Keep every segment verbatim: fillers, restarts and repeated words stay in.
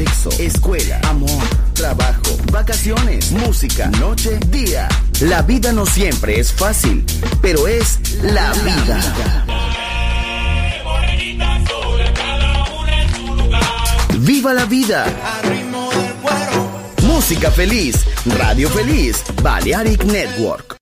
sexo, escuela, amor, trabajo, vacaciones, música, noche, día. La vida no siempre es fácil, pero es la vida. ¡Viva la vida! Música feliz, radio feliz, Balearic Network.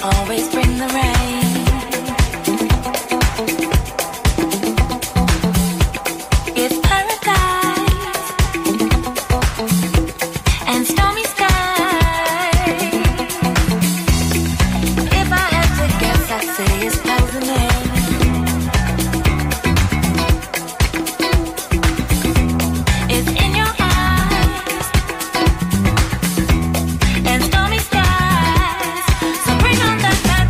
always bring the rain. It's paradise and stormy skies. If I had to guess, I'd say it's poisoning. It's in your eyes and stormy skies. So bring on that.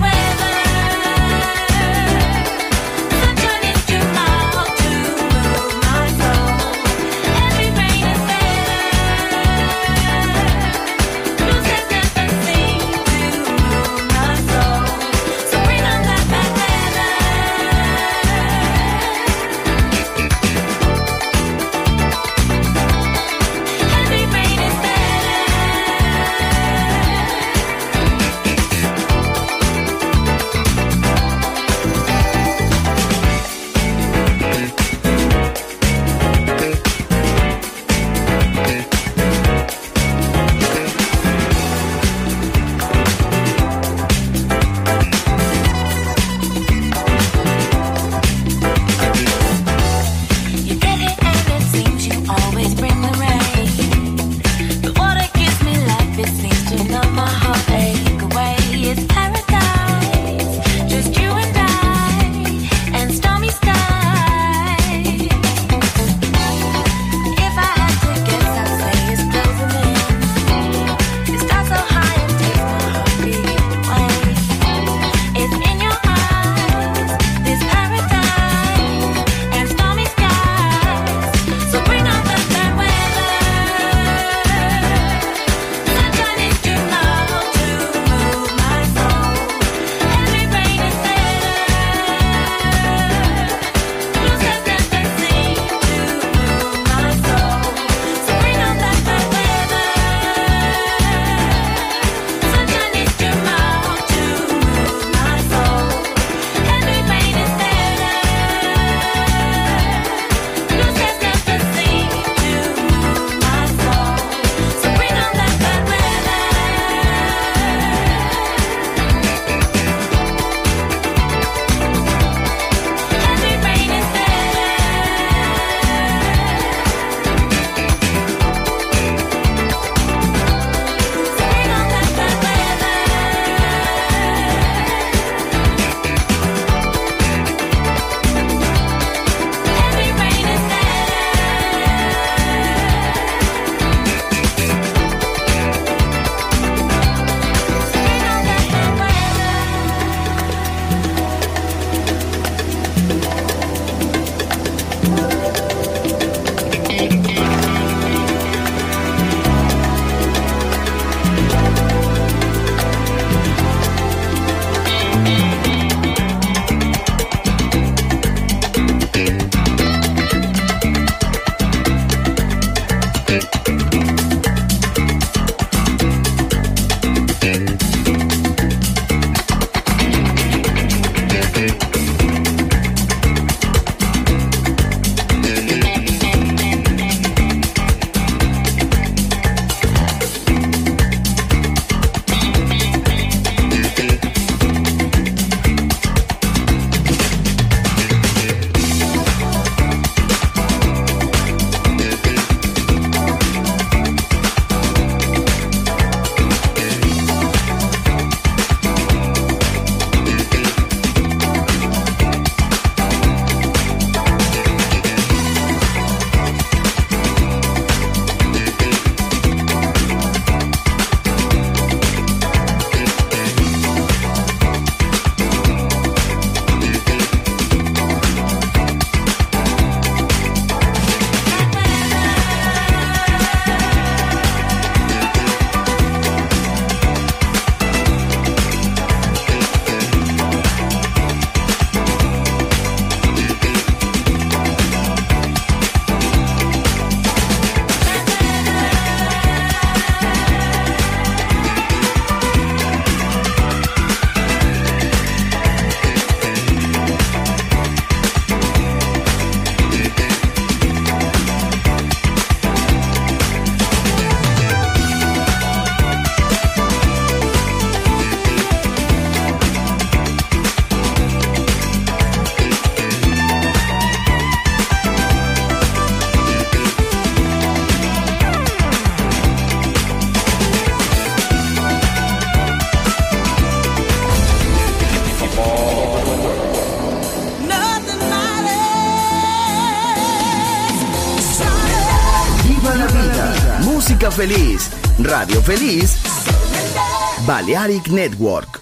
Feliz, Radio Feliz, Balearic Network.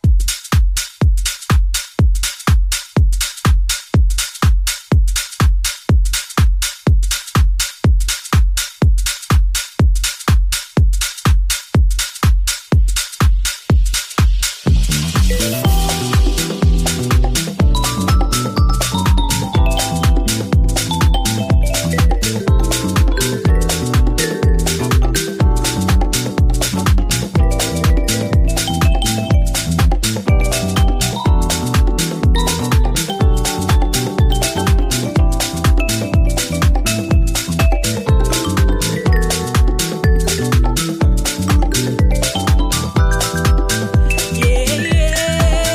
Yeah, yeah.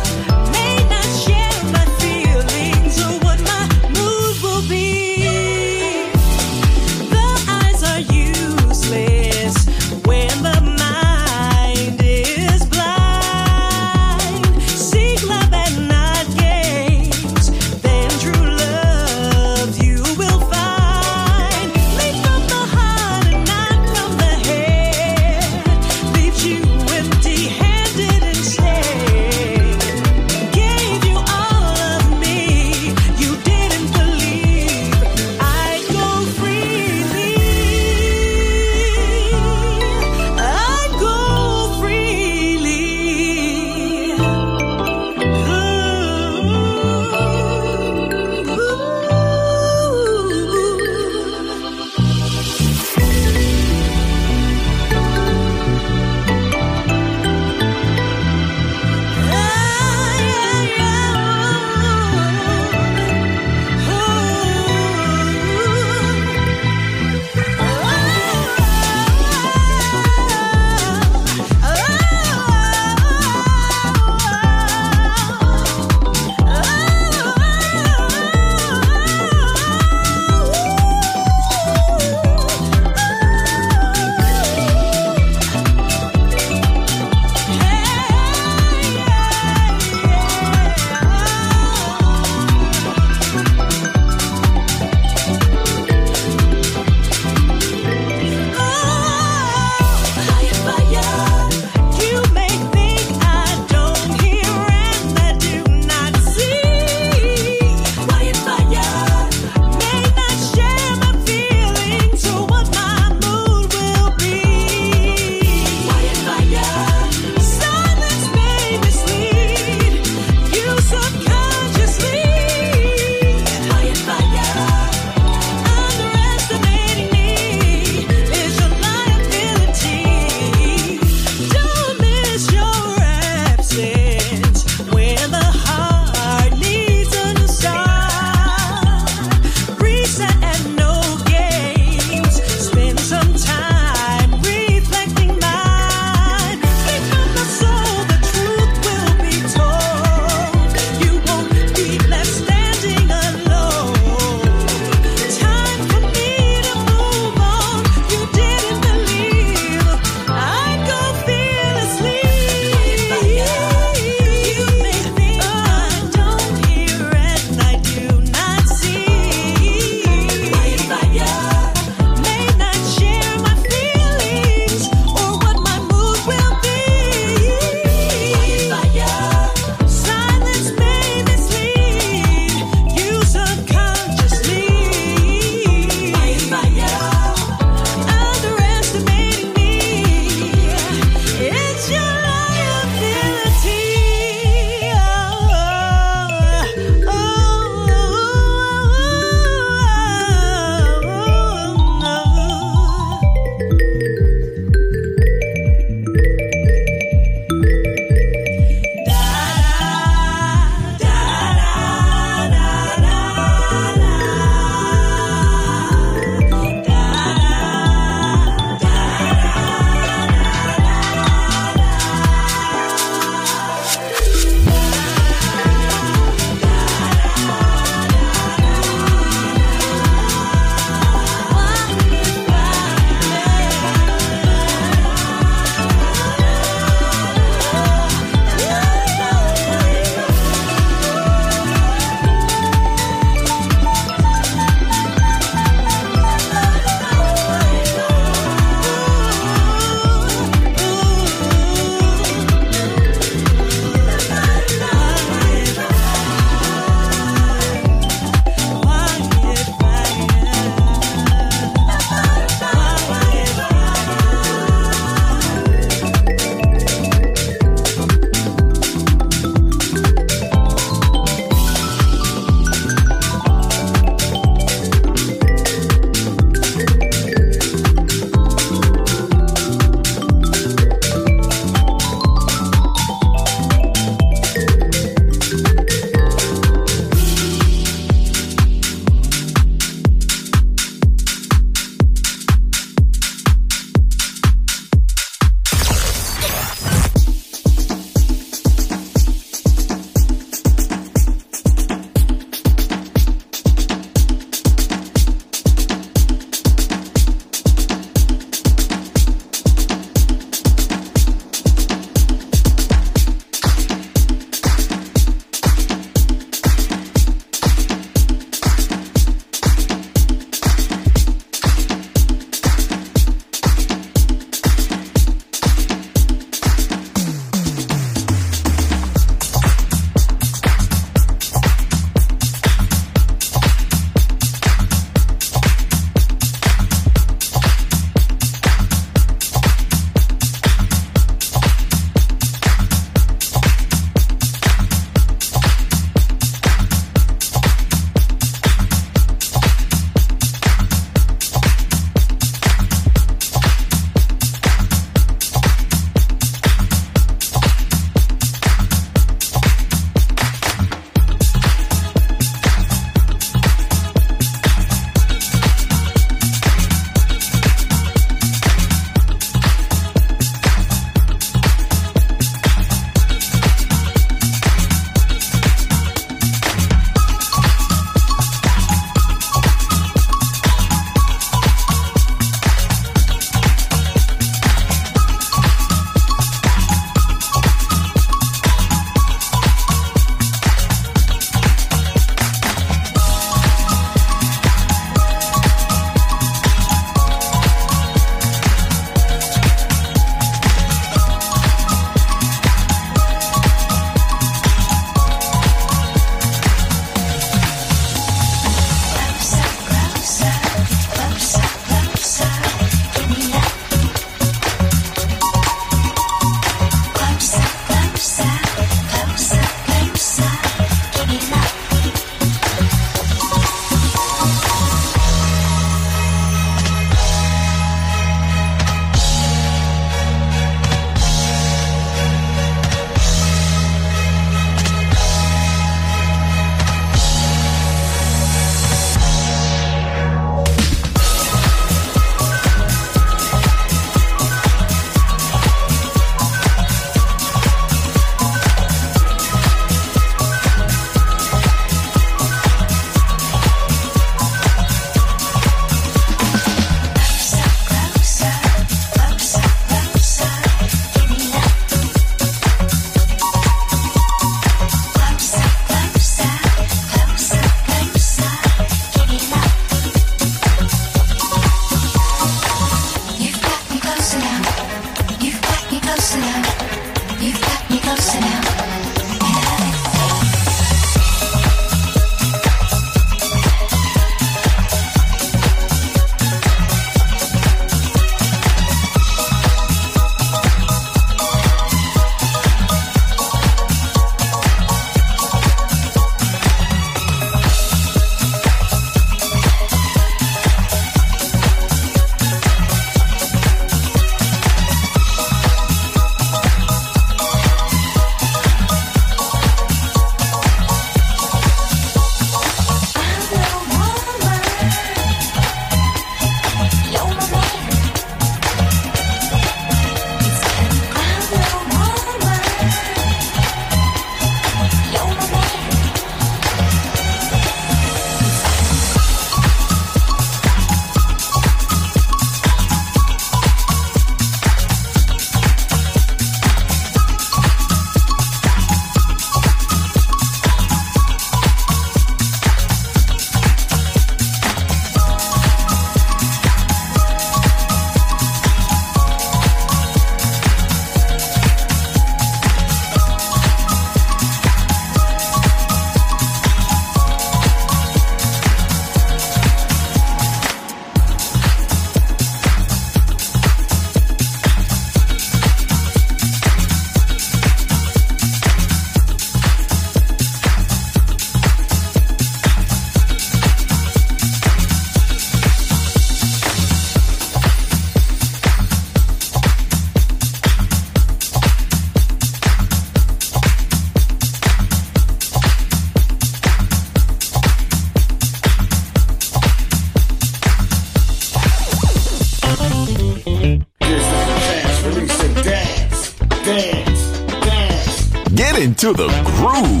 into the groove.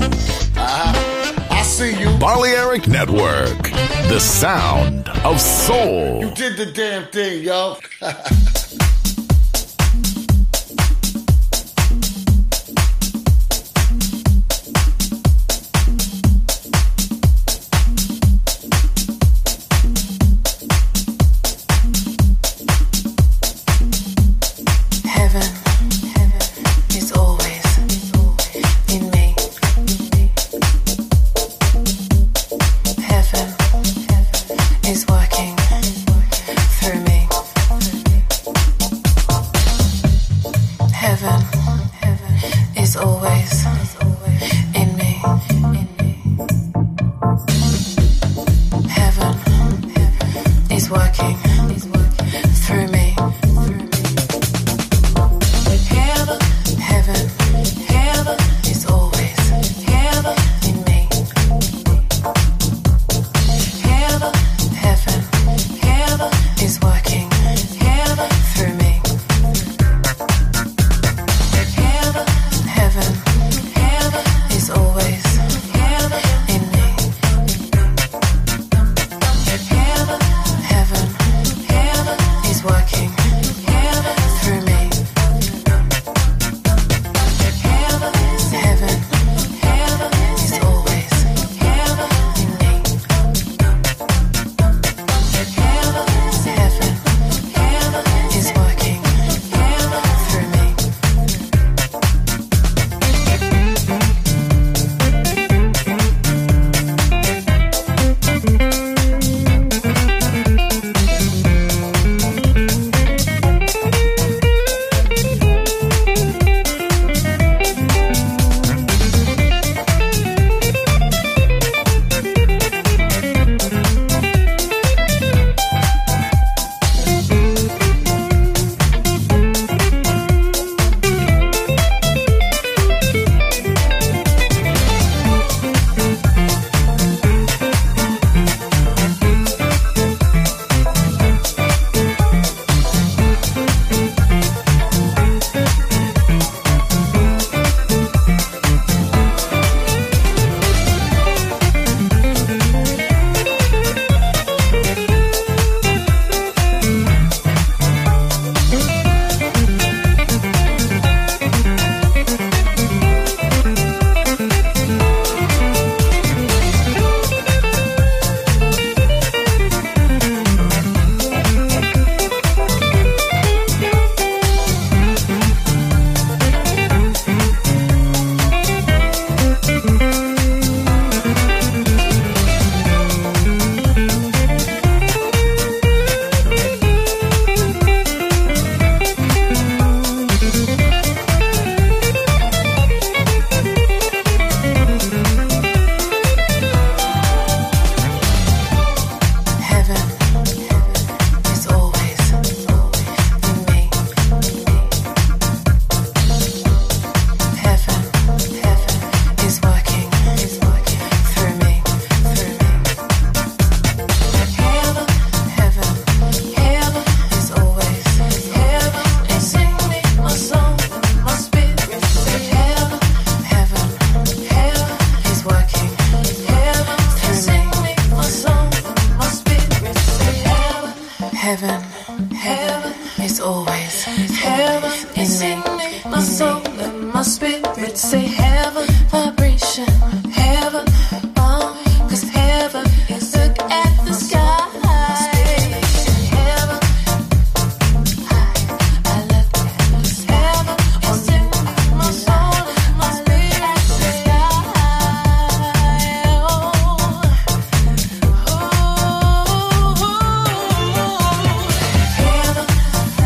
Uh-huh. I see you. Balearic Network, the sound of soul. You did the damn thing, yo.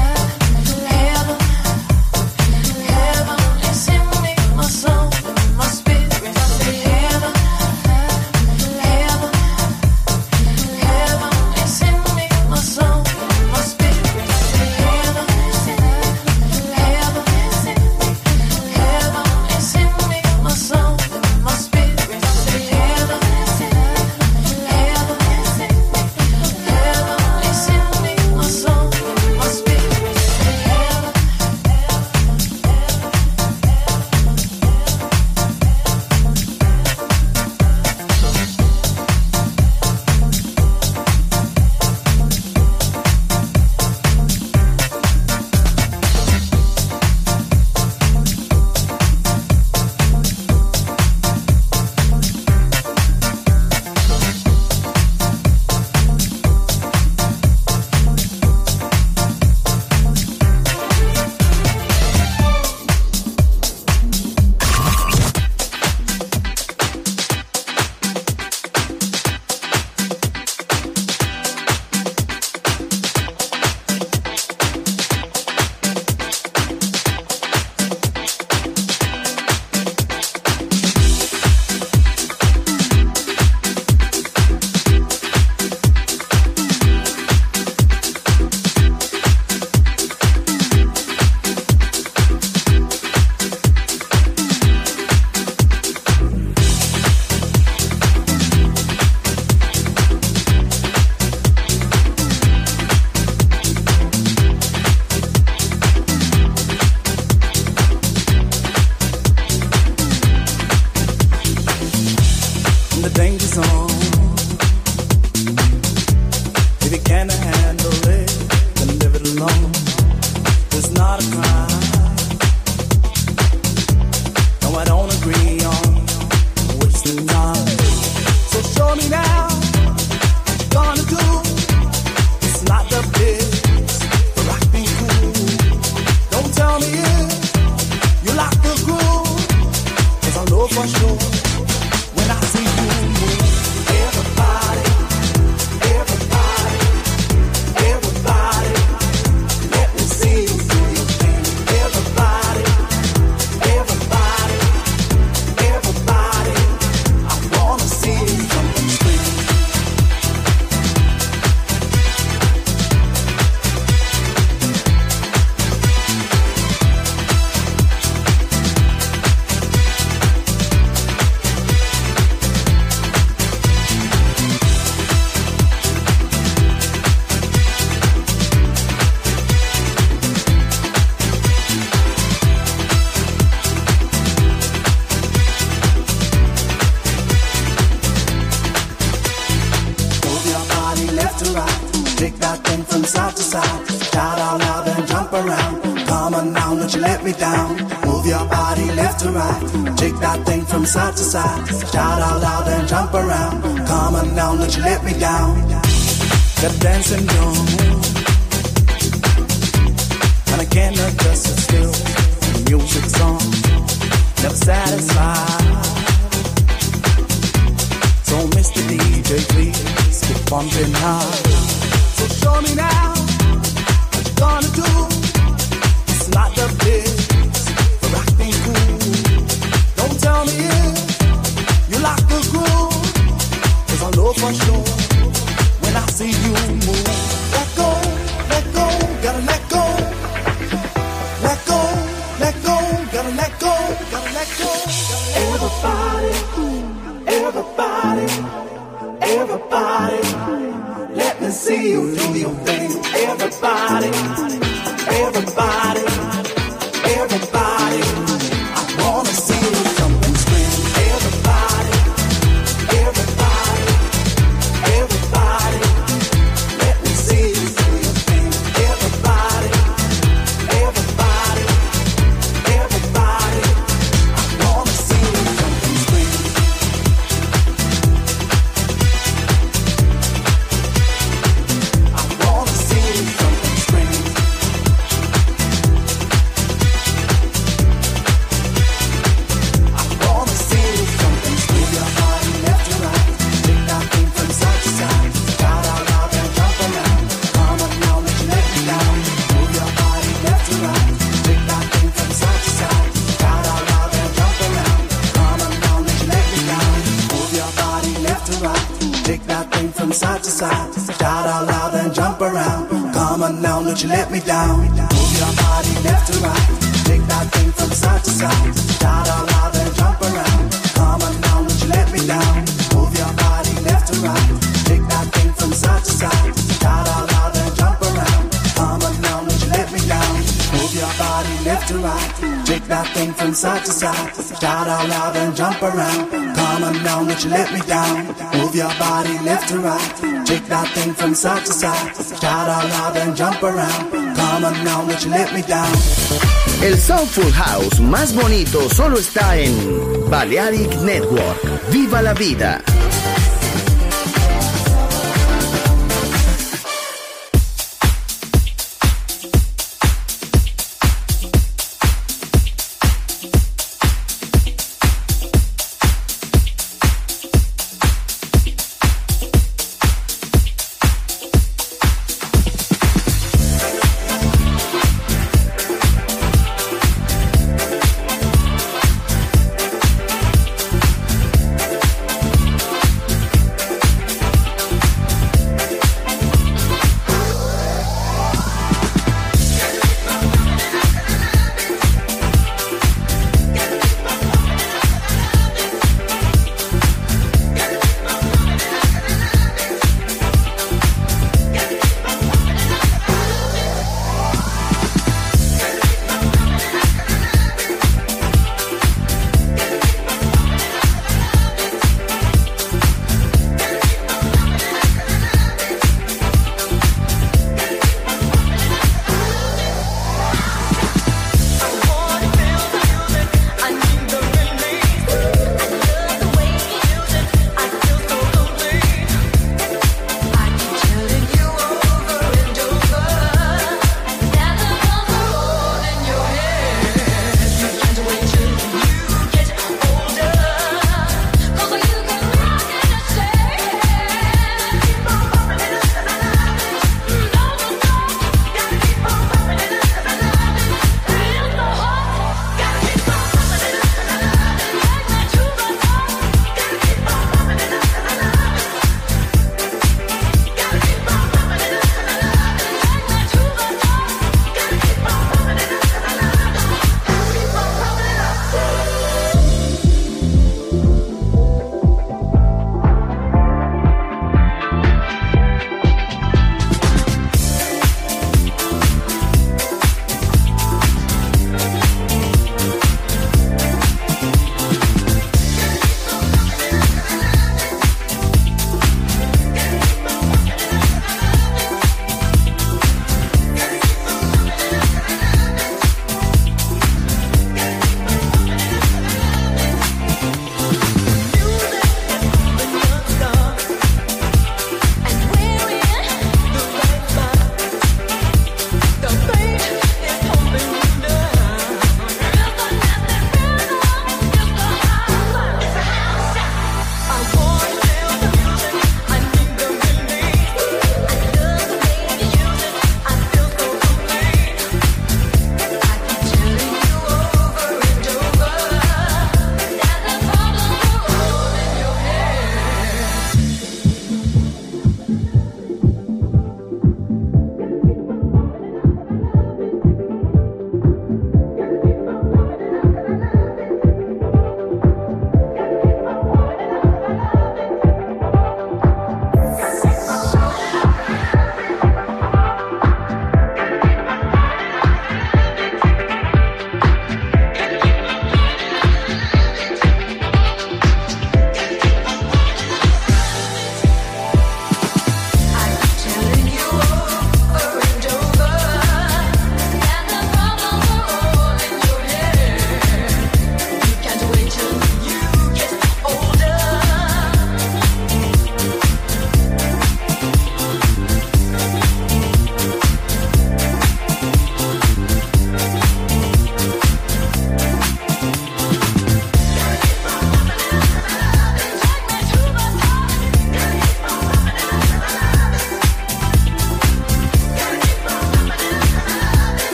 My soul, my Shake that thing from side to side. Shout out loud and jump around. Come on now, don't you let me down. Move your body left to right. Shake that thing from side to side. Shout out loud and jump around. Come on now, don't you let me down. Got dancing on, and I can't adjust it still. The music's on, never satisfied. So Mister D J, please keep pumping hard. So show me now what you gonna do. It's not the place for acting cool. Don't tell me if you like the groove, 'cause I know for sure when I see you move. Let go, let go, gotta let go. Let go, let go, gotta let go, gotta let go. Everybody, everybody, everybody, let me see you do your thing. Everybody, everybody, everybody, I wanna see you jump and scream. Everybody, everybody, everybody, let me see you do your thing. Everybody, everybody, everybody, I wanna see you jump and scream. I wanna see you jump and scream. I wanna see you jump and scream. Your body left to right, shake that thing from side to side. Shout out loud and jump around. Come on now, let you let me down. Move your body left to right, shake that thing from side to side. Shout out loud and jump around. Come on now, let you let me down. Move your body left to right, shake that thing from side to side. Shout out loud and jump around. Come on now, let you let me down. Move your body left to right, shake that thing from side to side. Shout out loud and jump around. Come on now, let you let me down. Move your body left to right, shake that thing from side to side. Shout out loud and jump around. Come on now, let you let me down. Move your body left to right, shake that thing from side to side. Shout out loud and jump around. Come on now, let you let me down. Move your body left to right, shake that thing from side to side. Shout out loud and jump around. Come on now, let you let me down. El Soulful House más bonito solo está en Balearic Network. ¡Viva la vida!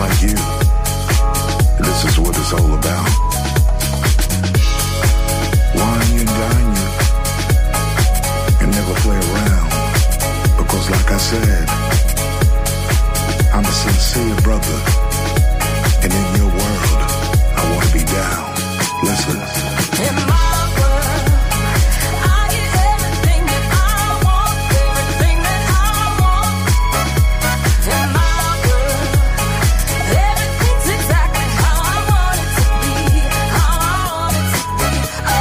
like you, this is what it's all about. Wine and dine you, and never play around. Because like I said, I'm a sincere brother, and in your world, I want to be down. Listen. In my world, I get everything that I want, everything that I want. In my world, everything's exactly how I want it to be, how I want it to be.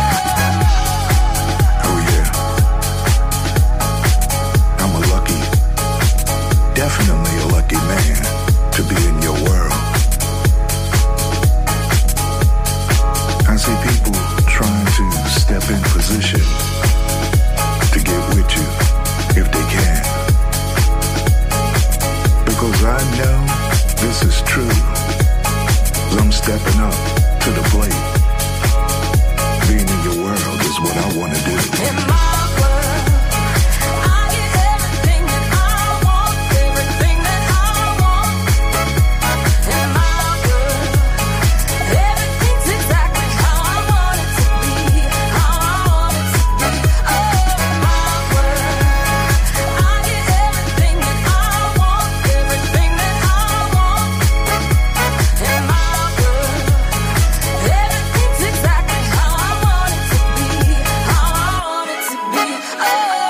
Oh, oh yeah. I'm a lucky, definitely a lucky man to be in your world. I see people trying to step in position to get with you if they can. Because I know this is true. I'm stepping up to the plate. Being in your world is what I want to do. in my world, I get everything that I want, everything that I want. In my world, everything's exactly how I want it to be, how I want it to be. Oh, in my world, I get everything that I want, everything that I want. In my world, everything's exactly how I want it to be, how I want it to be. Oh.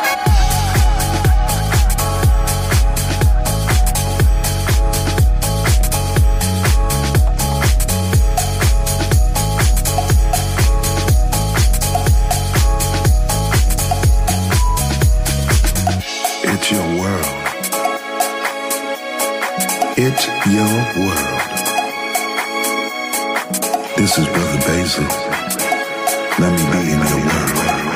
It's your world. It's your world. This is Brother Basil. Let me be in your world.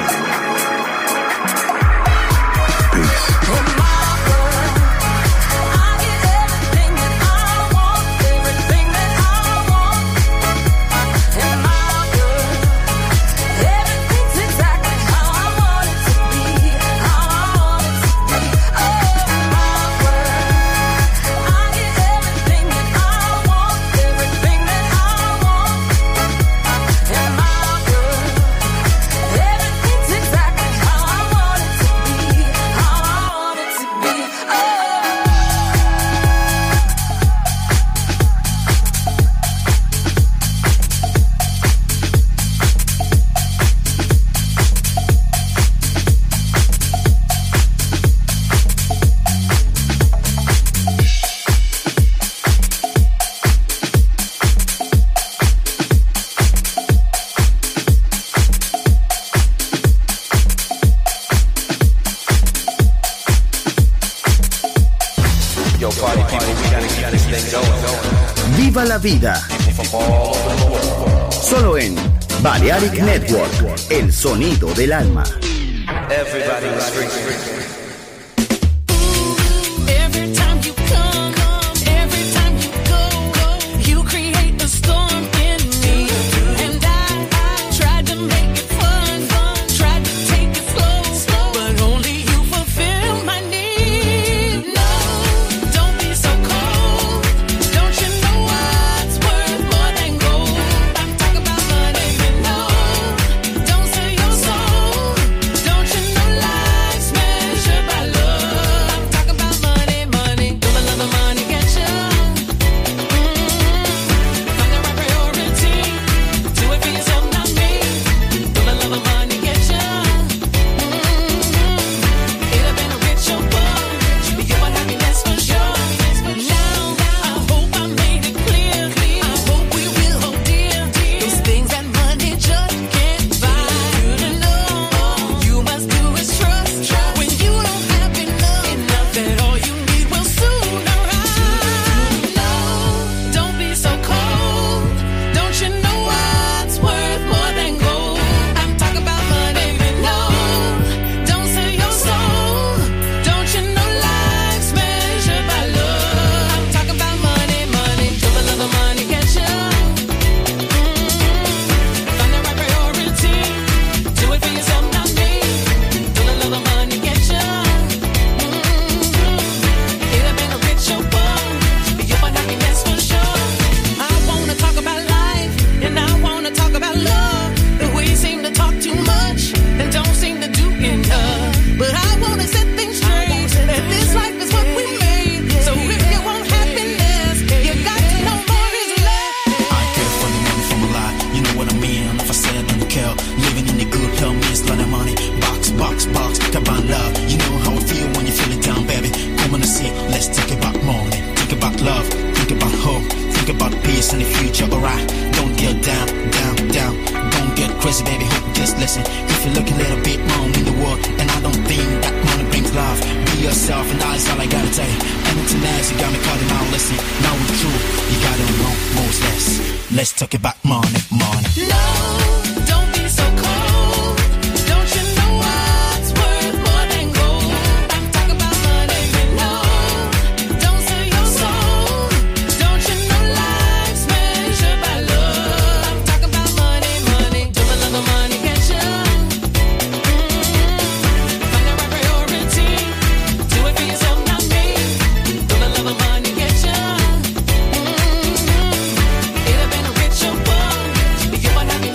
Peace. In my world, I get everything that I want, everything that I want. In my world, everything's exactly how I want it to be, how I want it to be. Oh, in my world, I get everything that I want, everything that I want. In my world, everything's exactly how I want it to be, how I want it to be. Oh. Viva la vida. Solo en Balearic Network, el sonido del alma. Everybody was free. Every time you come, every time you go, you create a storm in me. And I tried to make it fun, tried to take it slow, but only you fulfill my need. No, don't be so cold. Don't you know what's worth more than gold? Talk about money, you know. Don't sell your soul. Don't you know life's measured about peace in the future, alright? Don't get down, down, down. Don't get crazy, baby, hope just listen. If you look a little bit wrong in the world, and I don't think that money brings love. Be yourself, and that's all I gotta tell you. Anything else, you got me calling out, listen. Now it's true, you got it wrong, most less. Let's talk about money, money. No, don't be so cold. Don't you know what's worth more than gold? I'm talking about money, you know. Don't sell your soul. Don't you know life's measured by love? I'm talking about money, money. Do a little money get you? Mm-hmm. Find the right priority. Do it for yourself, not me. Do a little money get you? Mm-hmm. Either been a rich or poor, you will have me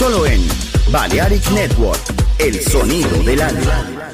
Solo en Balearic Network, el sonido del alma.